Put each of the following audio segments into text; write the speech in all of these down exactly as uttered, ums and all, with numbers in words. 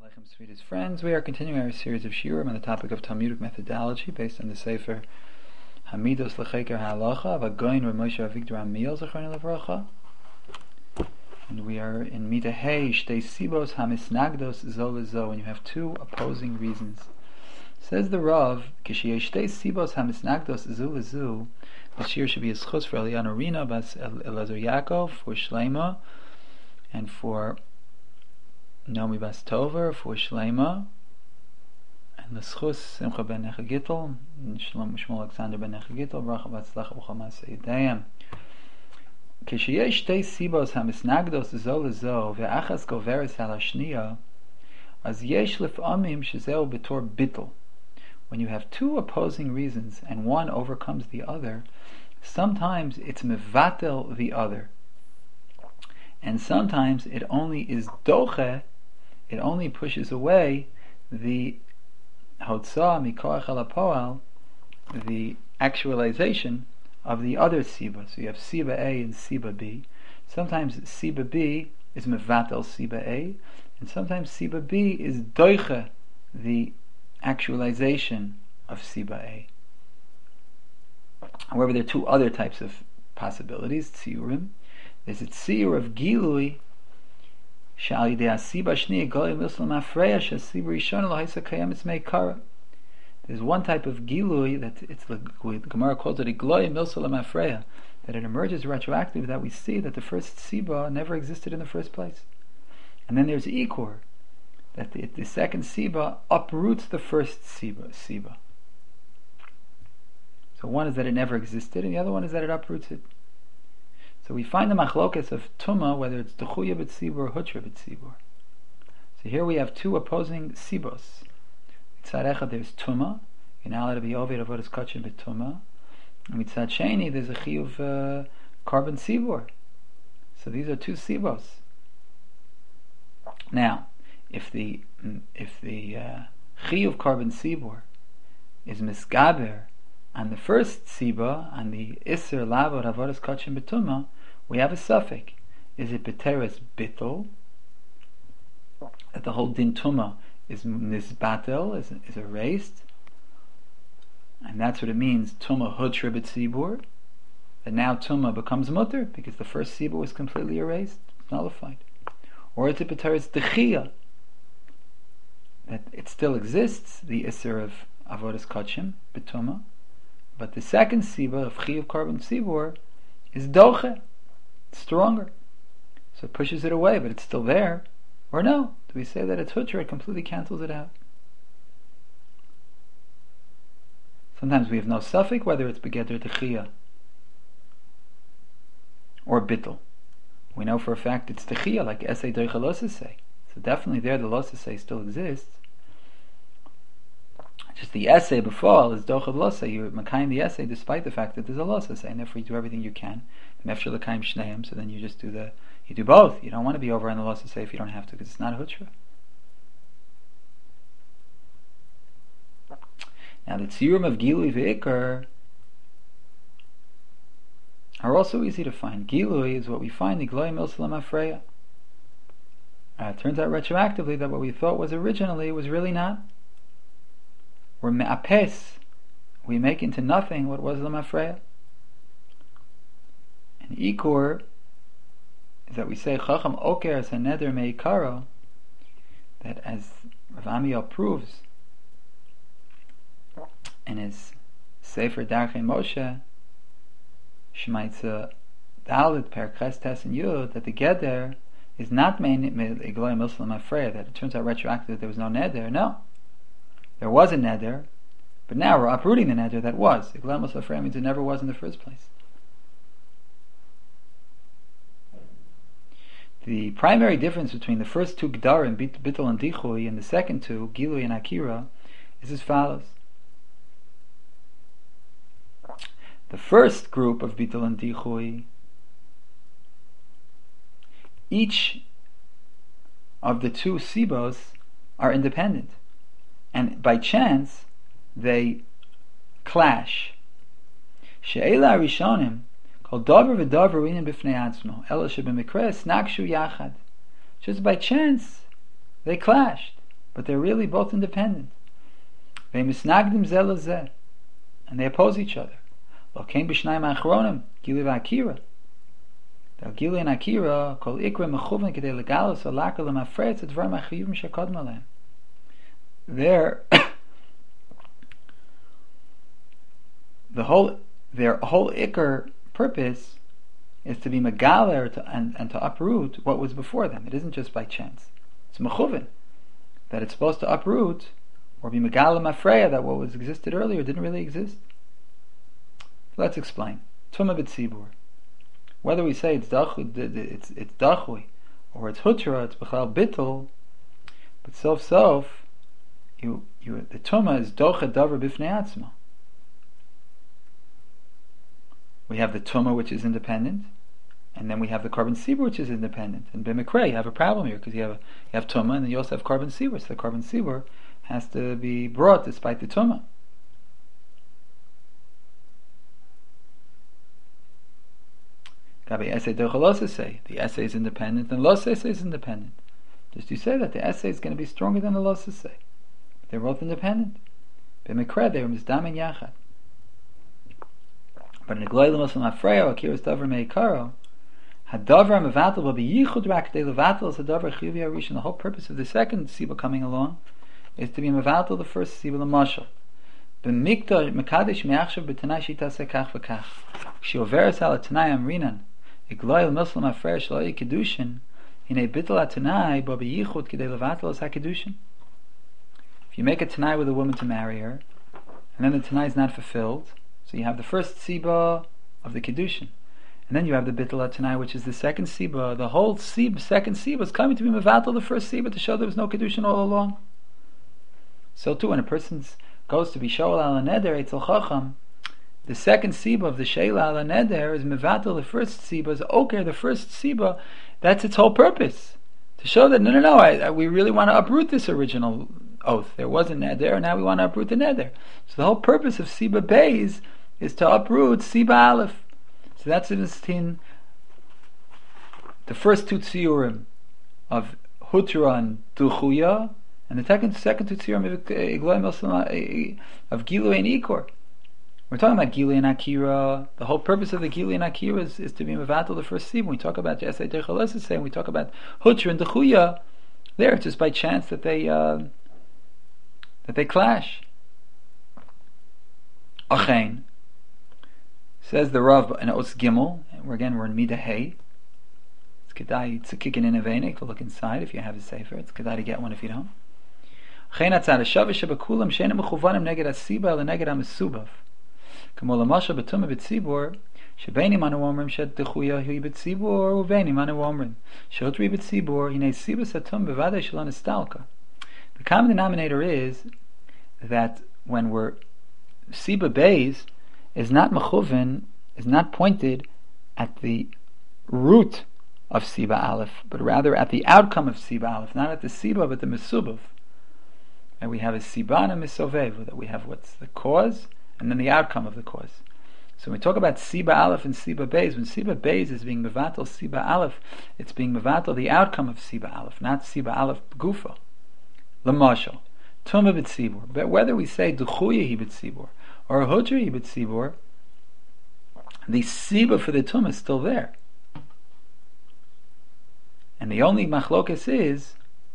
Aleichem, sweetest friends. We are continuing our series of shiurim on the topic of Talmudic methodology based on the Sefer Hamidos L'Cheker Ha'alacha of Agoin Rav Moshe Avigdor Amiel Zechron Levracha, and we are in Mida Hey Shtei Sibos Hamisnagdos Zo Lezo, when you have two opposing reasons. Says the Rav, Kishiyesh Shtei Sibos Hamisnagdos Zo Lezo, the shiur should be a schus for Eliana Rina Bas Elazar Yaakov, for Shleima, and for Nomi Bas Tover, for Shleima, and the schus Simcha ben Nechagittel, and Shlomo Alexander ben Nechagittel, Bracha Batzlacha B'Chamas Yidayim. Kishiyesh Shtei Sibos Hamisnagdos Zo Lezo Ve'achas Goveres Al Hashniya, Az Yesh Lef'amim Shezeu B'Tor Bittel. When you have two opposing reasons and one overcomes the other, sometimes it's mevatel the other, and sometimes it only is doche, it only pushes away the hotzah mikoach al hapoel, the actualization of the other siba. So you have siba A and siba B. Sometimes siba B is mevatel siba A, and sometimes siba B is doche, the actualization of siba A. However, there are two other types of possibilities, tziyurim. There's a tziyur of gilui, shal yidei asiba shniya goy misl mafreya shasiba rishon lo haisa kayam it's meikara. There's one type of gilui that it's the Gemara calls it a gloy misl mafreya, that it emerges retroactively, that we see that the first siba never existed in the first place. And then there's ikur, that the, the second siba uproots the first siba. siba. So one is that it never existed, and the other one is that it uproots it. So we find the machlokas of Tumah, whether it's Dechuya b'tzibur or Hutra b'tzibur. So here we have two opposing sibos. Mitzad echad there's Tumah, you're not allowed to be oved avodas kachim b'Tumah. And mitzad sheni there's a chiyuv uh, carbon sibur. So these are two sibos. Now, if the if the uh, chiyuv carbon sibur is misgaber on the first siba, on the iser lavod avodas kachim b'Tumah, we have a suffix. Is it beteres bittel, that the whole din tumah is nisbatel, is, is erased, and that's what it means, tumah hutra b'tzibur, that now tumah becomes mutter because the first siba was completely erased, nullified. Or is it beteres dechiyah, that it still exists, the iser of avodas kachim b'Tumah, but the second siba of chiyuv carbon sibur is doche, it's stronger, so it pushes it away, but it's still there. Or no, do we say that it's hutra, it completely cancels it out? Sometimes we have no suffix whether it's begeder techiyah or bittel. We know for a fact it's techiyah, like esay doicha losasay. So definitely there the losasay still exists. Just the essay before is dochav losa. You're makayim the essay despite the fact that there's a losa, and therefore you do everything you can. Mefshel l'kayim shneim. So then you just do the you do both. You don't want to be over on the losa say if you don't have to, because it's not a hutra. Now the tziyurim of gilui ve'ikar are also easy to find. Gilui is what we find the gloy milsalam afreya. Uh, it turns out retroactively that what we thought was originally was really not. We're me'apes, we make into nothing what was l'mafreya. And ikur is that we say chacham oker as a neder meikaro, that as Rav Amiel proves in his Sefer Darchei Moshe Shemaitza Dalit Per Ches Tes and Yud, that the geder is not made igloy muslim afreya, that it turns out retroactively that there was no neder. No. There was a neder, but now we're uprooting the neder that was. Iglamus Lafreya means it never was in the first place. The primary difference between the first two Gdarim, Bittul and Dichui, and the second two, Gilui and Akira, is as follows. The first group of Bittul and Dichui, each of the two Sibos are independent. And by chance, they clash. She'ela rishonim kol davar v'davar inin b'fnei atzmo ela shebemikra snakshu yachad. Just by chance, they clashed. but they're really both independent. V'misnagdim zeh lezeh, and they oppose each other. Lo kein b'shnayim achronim Gilui v'Akira. The Gilui and Akira kol ikra mechuven kedei legalos alakar lemafretz advarim achiyuvim shekodem aleim. There, the whole their whole ikar purpose is to be megaler to, and, and to uproot what was before them. It isn't just by chance. It's mechuven that it's supposed to uproot or be megaler mafreya that what was existed earlier didn't really exist. Let's explain. Tumah b'tzibur. Whether we say it's dachui, it's it's dachui, or it's hutra, it's b'chal bittul, but self self, you you the tumah is docha davar b'fnei atzma. We have the tumah which is independent, and then we have the carbon sibur which is independent. And b'mikra you have a problem here because you have a, you have tumah and then you also have carbon sibur. So the carbon sibur has to be brought despite the tumah. The essay is independent and los essay is independent. Just you say that the essay is going to be stronger than the los essay. They're both independent. B'mikra they are mizdamin yachad. But in the Gloy L'Muslim Afreyo, Akiras Davar Meikaro, Hadavar Mevatel will be Yichud Rak De Levatel as Hadavar Chiyuv Yarishon. The whole purpose of the second Siba coming along is to be Mevatel the first Siba L'Mashal. B'mikta Mekadesh Me'achshav B'tanai Shitase Kach V'Kach. Shioveres Ala Tanai Amrinan, a Gloy L'Muslim Afreyo Shalai Kedushin, Hinei Bittel Atanai, Bo B'yichud Kedei Levatel as HaKedushin. If you make a Tanai with a woman to marry her, and then the Tanai is not fulfilled, so you have the first Siba of the Kedushin, and then you have the Bittul Tanai, which is the second Siba. The whole Siba, second Siba is coming to be Mevatel the first Siba to show there was no Kedushin all along. So too, when a person goes to be Shoel Ala Neder, Eitzel Chacham, the second Siba of the Sheila Ala Neder is Mevatel the first Siba, is Oker the first Siba. That's its whole purpose. To show that, no, no, no, I, I, we really want to uproot this original oath. There was a Neder, and now we want to uproot the Neder. So the whole purpose of Siba Beis is to uproot Siba Aleph. So that's in the first two tziyurim of Hutra and Duchuya, and the second, second two tziyurim of Gilui and Ikor. We're talking about Gilui and Akira. The whole purpose of the Gilui and Akira is, is to be Mevatel the first Siba. When we talk about Jesei Dechalesesei, and we talk about Hutra and Duchuya, there it's just by chance that they uh, that they clash. Achein. Says the Rav in Os Gimel, we're again we're in Midah Hay. It's kedai it's a kicking in a vein to look inside if you have a sefer. It's kedai to get one if you don't. Chen atzad shavish bekulam shenem mechuvanim neged asiba le neged amisubav. Kamo lamasha betuma betzibur shebenim anu omrim shed dechuya hu betzibur uvenim anu omrim shotri betzibur hine siba satum bevadei shalon estalka. The common denominator is that when we're Siba Beis is not mechuven, is not pointed at the root of Siba Aleph, but rather at the outcome of Siba Aleph, not at the Siba, but the Mesubav. And we have a Siba and a Mesovev, that we have what's the cause, and then the outcome of the cause. So when we talk about Siba Aleph and Siba Beis, when Siba Beis is being mevatel Siba Aleph, it's being mevatel the outcome of Siba Aleph, not Siba Aleph Gufa. L'mashal, Tumah b'tzibur. But whether we say Duchuya hi b'tzibur, or Hudri hi b'tzibur, the Siba for the Tumah is still there. And the only machlokas is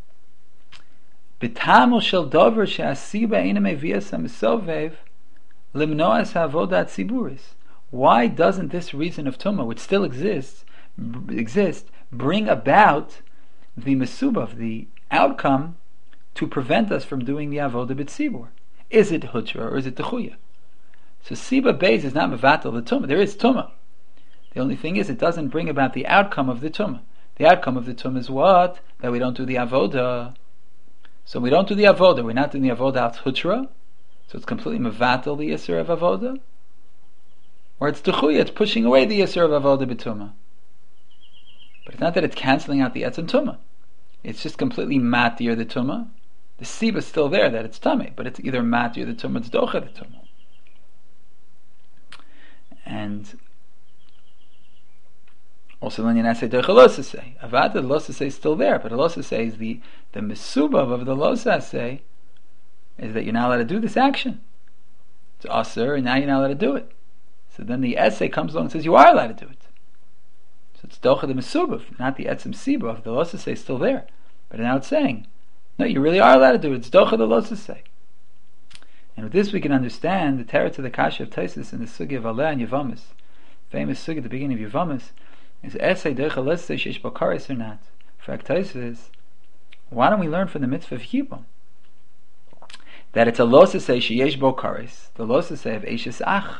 B'tamul shel dover she'asiba eina mevias ha'mesovev limnoas ha'avodat tziburis. Why doesn't this reason of Tumah, which still exists, b- exist, bring about the mesubav, the outcome, to prevent us from doing the avodah b'tzibur? Is it hutra or is it techuya? So Siba Beis is not mevatel the Tumah. There is Tumah. The only thing is it doesn't bring about the outcome of the Tumah. The outcome of the Tumah is what? That we don't do the avodah. So we don't do the avodah. We're not doing the avodah al hutra. So it's completely mevatel the yisur of avodah. Or it's techuya. It's pushing away the yisur of avodah b'tumah. But it's not that it's cancelling out the etzem tumah. It's just completely matir the tumah. The siba is still there that it's tummy, but it's either matir the tumah, it's docha the tumah. And Also, Linyan Essay Derech Losasei. Avada, the Losasei is still there, but the Losasei is the, the Mesubav of the Losasei, is that you're not allowed to do this action. It's Asur, and now you're not allowed to do it. So then the essay comes along and says you are allowed to do it. So it's Docha the Mesubav, not the Etzem Sibav. The Losasei is still there. But now it's saying, no, you really are allowed to do it. It's Docha the Losasei. And with this we can understand the teretz of the Kasha of Taisus in the Sugi of Aleh and Yevamis. Famous Sugi at the beginning of Yevamis is essay Docha Losasei Sheish Bakaris or not. For Taisus, why don't we learn from the mitzvah of Yibum that it's a Losasei Sheyesh Bakaris, the Losasei of Eishes Ach.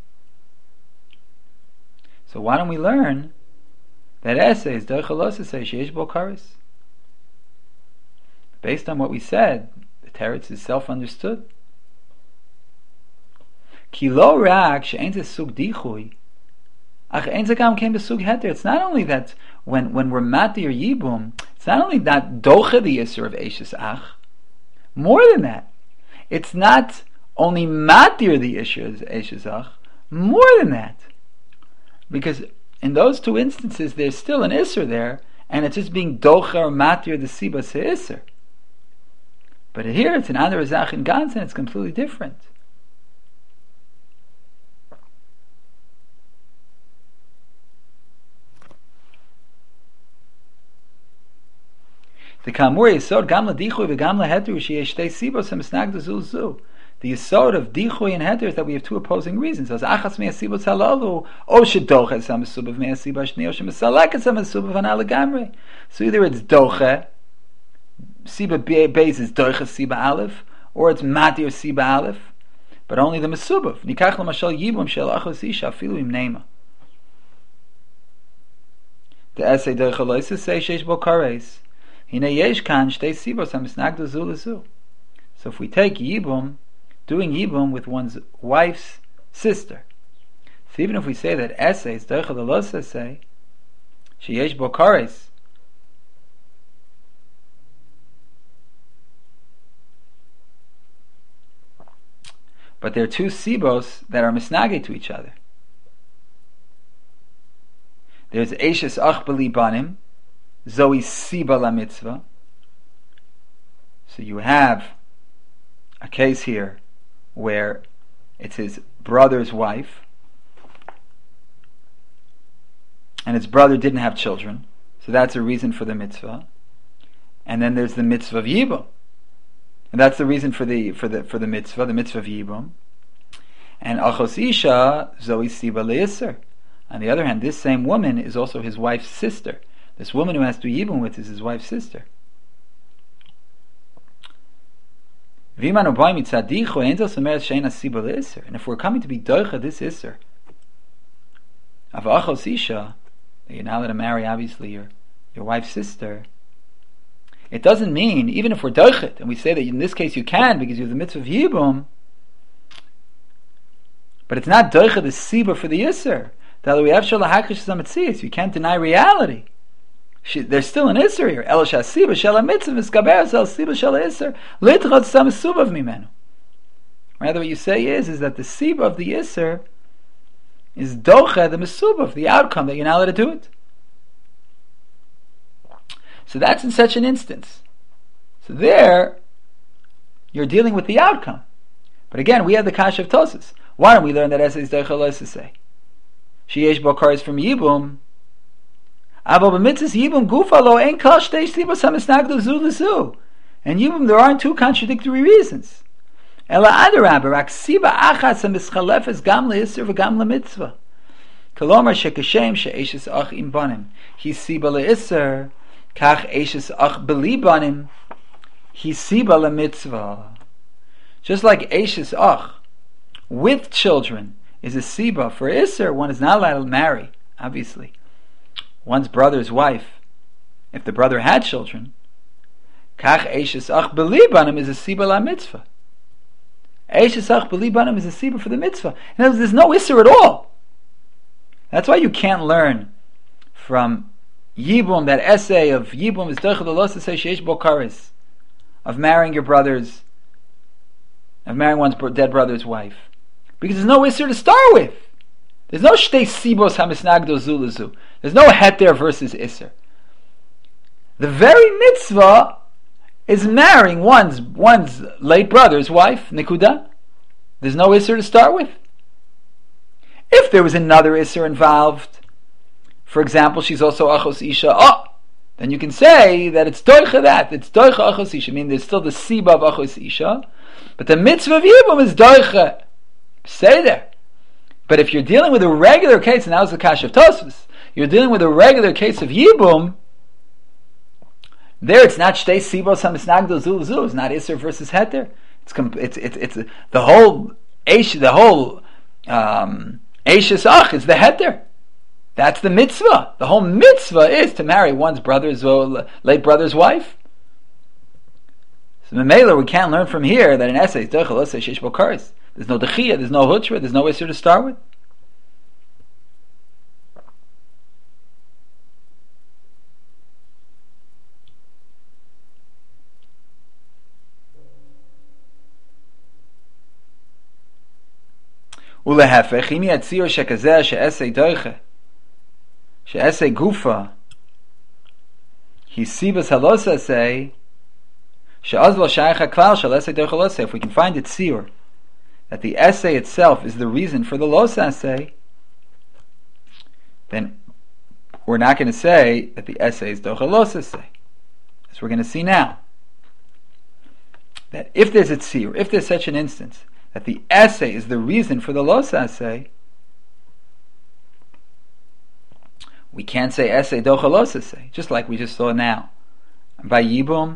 So why don't we learn that essay is Docha Losasei Sheish Bakaris? Based on what we said, the teretz is self-understood. Ki lo rak she'ein ze sug dichui, ach ein ze gam kein besug heter. It's not only that when when we're matir yibum, it's not only that docha the yisur of eishes ach. More than that, it's not only matir the yisur of eishes ach. More than that, because in those two instances there's still an isur there, and it's just being docha or matir the siba se isur. But here it's an Adar Zach in Gans, and it's completely different. The Kamur Yisod Gam LaDichui v'Gam LaHeter sheyesh shtei sibos hamisnagdu zu zu. The Yisod of Dichui and Heter is that we have two opposing reasons. As achas mei sibos halalu, o shedocha samasubav mei sibos shni, o shemesaleket samasubav anal legamrei. So either it's docha, Siba Beis is Doicha Siba Aleph, or it's Matir Siba Aleph, but only the Mesubav. Nikach l'mashal Yibum shel achos isha afilu im neima. The essay Doicha Loisa say sheish bo kares. Hine yesh kan shtei sibos hamisnagdu zu lezu. So if we take Yibum, doing Yibum with one's wife's sister, so even if we say that essay is Doicha Loisa say sheyesh bo kares, but there are two sibos that are misnage to each other. There's Eishes Ach B'li Banim, Zoe Siba La Mitzvah. So you have a case here where it's his brother's wife, and his brother didn't have children, so that's a reason for the mitzvah. And then there's the mitzvah of Yibum. And that's the reason for the for the for the mitzvah, the mitzvah of Yibum. And Achos Isha Zoe Siba Le'Yisr. On the other hand, this same woman is also his wife's sister. This woman who has to Yibum with is his wife's sister. And if we're coming to be doicha this Isser of Achos Isha, that you're not allowed to marry obviously your your wife's sister, it doesn't mean, even if we're doichet, and we say that in this case you can because you have the mitzvah of Yibum, but it's not doichet the siba for the Yisr. You can't deny reality. She, there's still an Isser here. El shasiba shel mitzvah miskaber sel siba shel Isser litchot sam subav mimenu. Rather, what you say is is that the siba of the Isser is docha the mesubav, the outcome that you're not allowed to do it. So that's in such an instance. So there, you're dealing with the outcome. But again, we have the Kasha of Tosas. Why don't we learn that essay is Doicha Loisa say? Sheyesh bo kares from Yibum. Abo b'mitzvahs Yibum gufa lo ein kal shtei sibos hamisnagdu zu lezu. And Yibum, there aren't two contradictory reasons. Ela adarabah, rak siba achas hamischalefes gam le'isr v'gam le'mitzvah. Kolomar shekashem she'eshes ach im banim. He siba le'isr, kach eshes ach b'li banim. He siba le'mitzvah. Just like eshes ach with children is a siba for Isser, one is not allowed to marry, obviously, one's brother's wife, if the brother had children. Kach Eishes Ach B'li Banim is a siba la mitzvah. Eishes Ach B'li Banim is a siba for the mitzvah. In other words, there's no Isser at all. That's why you can't learn from Yibum, that essay of Yibum is Doicha Loisa say Sheish bo kares, of marrying your brother's, of marrying one's dead brother's wife. Because there's no Isser to start with. There's no Shtei Sibos Hamisnagdo Zulazu. There's no heter versus isser. The very mitzvah is marrying one's one's late brother's wife, nikuda. There's no isser to start with. If there was another isser involved, for example, she's also achos isha, oh, then you can say that it's doicha that, it's doicha achos isha. I mean, there's still the siba of achos isha, but the mitzvah of yibum is doicha. Say there. But if you're dealing with a regular case, and that was the kash of Tosfos, you're dealing with a regular case of yibum, there it's not shtei sibos hamisnagdol zul zul, it's not isser versus heter. It's it's it's it's the whole eish, the whole um, eishes ach is the heter. That's the mitzvah. The whole mitzvah is to marry one's brother's uh, late brother's wife. So Memela, we can't learn from here that an essay is dechel essay sheish bokaris. There's no dechiyah, there's no hutra, there's no isser to start with. ולהפך, אם יהיה ציור שכזה שעשה דויכה, שעשה גופה, היא סיבס הלוס עשה, שאז לא שייך הכלל של עשה דויכה לא עשה. If we can find a ציור, that the essay itself is the reason for the los essay, then we're not going to say that the essay is docha los essay. As we're going to see now, that if there's a tzir, if there's such an instance, that the essay is the reason for the los essay, we can't say essay docha los essay, just like we just saw now by Yibum,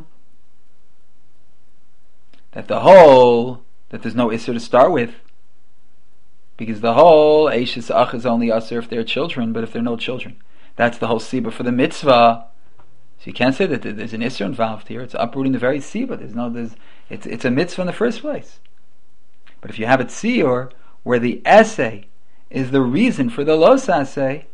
that the whole, that there's no isser to start with, because the whole eishes ach is only usher if they're children, but if they're no children, that's the whole siba for the mitzvah. So you can't say that there's an isser involved here. It's uprooting the very siba. There's no, there's, it's it's a mitzvah in the first place. But if you have a tziyur where the essay is the reason for the los essay,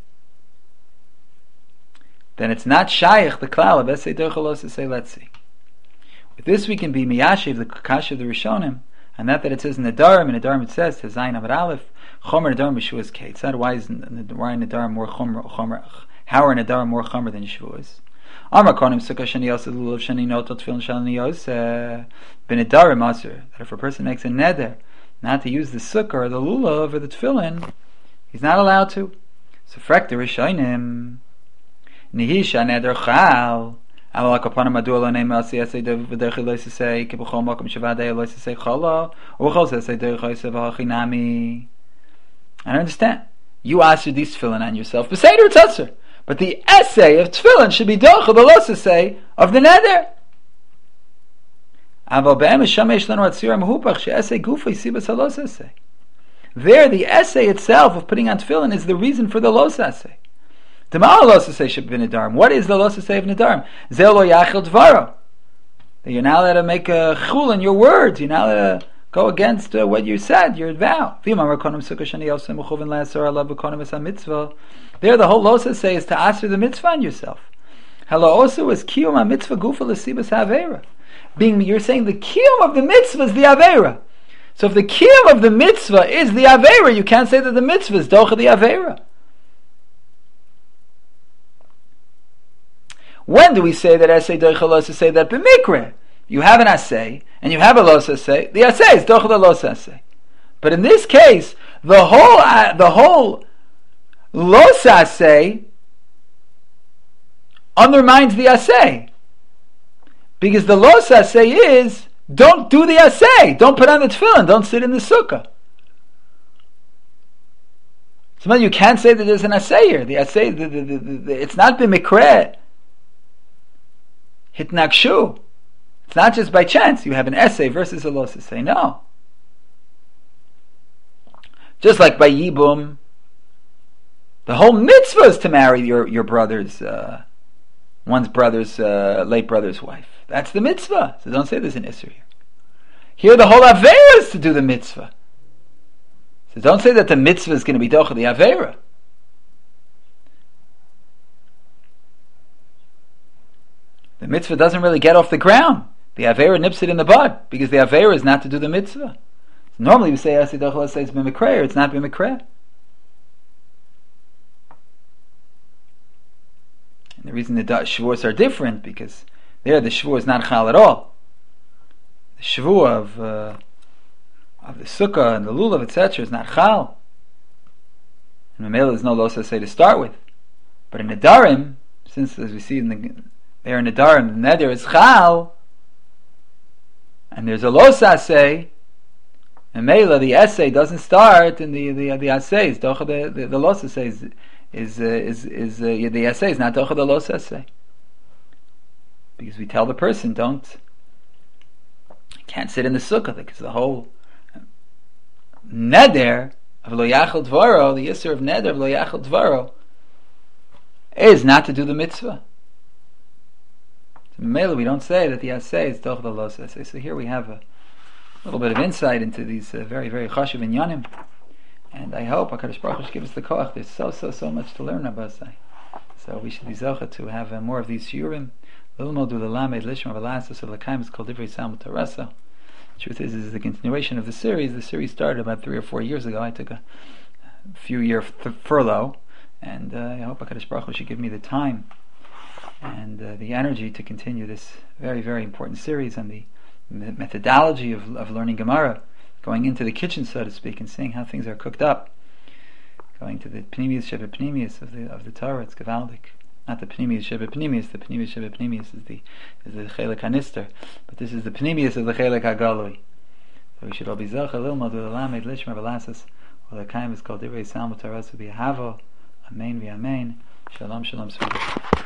then it's not shaykh the klal of essay docha los essay. Let's see. With this we can be miyashiv the kasha of the Rishonim, and that that it says in the Nedarim, in the Nedarim it says Tezayin Amud Aleph Chomer Nedarim B'Shuas Keitzad. Why is why Nedarim more chomer? chomer how are Nedarim more chomer than Shavuos? Amar Konim Sukkah Shani Yosef Lulav Shani Notot Tefillin Shani Yosef B'Nedarim Aser, that if a person makes a neder not to use the sukkah or the lulav or the tefillin, he's not allowed to. So frek the Rishonim Nihisha neder chal Aval kapanim adu lo name asi asay v'derech lo yisasay kibchol makom shavadei lo yisasay chala u'chol yisasay derech yisasay v'hachinami. I understand. You answered these tefillin on yourself, but say it's usher. But the essay of tefillin should be derech the lo yisasay of the neder. Aval be'em shamesh lanu atzir mehupach she'essay gufa yisibas halos essay. There, the essay itself of putting on tefillin is the reason for the los essay. What is the los say of Nedarim? Zel lo yachil dvaro. That you're not allowed to make a chul in your words. You're not allowed to go against uh, what you said, your vow. There, the whole los say is to answer the mitzvah on yourself. Hello, also is kiyum mitzvah gufa l'sibas havera. Being, you're saying the kiyum of the mitzvah is the avera. So if the kiyum of the mitzvah is the avera, you can't say that the mitzvah is docha the avera. When do we say that essay docha los say that b'mikre? You have an assay and you have a los assay. The assay is docha the los assay. But in this case, the whole uh, the whole los assay undermines the assay, because the los assay is don't do the assay, don't put on the tefillin, don't sit in the sukkah. So you can't say that there's an assay here. The assay, the, the, the, the, it's not b'mikre. Hitnakshu. It's not just by chance. You have an essay versus a los essay. No. Just like by Yibum, the whole mitzvah is to marry your, your brother's, uh, one's brother's, uh, late brother's wife. That's the mitzvah. So don't say there's an isser here. Here the whole avera is to do the mitzvah. So don't say that the mitzvah is going to be docha the avera. The mitzvah doesn't really get off the ground. The avera nips it in the bud, because the avera is not to do the mitzvah. Normally we say, let's say it's b'mikra, or it's not b'mikra. And the reason the Shavuos are different, because there the Shavuot is not Chal at all. The Shavuot of, uh, of the Sukkah and the Lulav, et cetera, is not Chal. And Mamela there's no Los Aseh to start with. But in Nedarim, since as we see in the, there in Nedarim, the Neder is Chal, and there's a Los Aseh, and Mela, the essay doesn't start in the the the essays. The the, the Los Aseh is is uh, is, is uh, the essay is not Docha the Los Aseh, because we tell the person don't you can't sit in the sukkah, because the whole Neder of Lo Yachal Dvaro, the Yisur of Neder of Lo Yachal Dvaro, is not to do the mitzvah. So Mela, we don't say that the essay is Docha the Los Aseh. So here we have a A little bit of insight into these uh, very, very chashuv inyanim, and I hope HaKadosh Baruch Hu should give us the koach. There's so, so, so much to learn about Zay. So we should be zocha to have uh, more of these shiurim. L'ilmod u'lelamed lishma v'lasas u'lekayim is called Divrei Salmud Torah. Truth is, is the continuation of the series. The series started about three or four years ago. I took a few year f- furlough, and uh, I hope HaKadosh Baruch Hu should give me the time and uh, the energy to continue this very, very important series and the methodology of, of learning Gemara, going into the kitchen, so to speak, and seeing how things are cooked up, going to the Pnimius Sheba Pnimius of the of the Torah. It's Gavaldik. Not the Pnimius Sheba Pnimius. The Pnimius Sheba Pnimius is the is the Chelek Hanister, but this is the Pnimius of the Chelek Hagalui. So we should all be Zocha Lilmod Ulamed Lishma Velasas Ulekayim is called Divrei Salmud Torah. So be Havo Amen v'Amen. Shalom Shalom Shalom.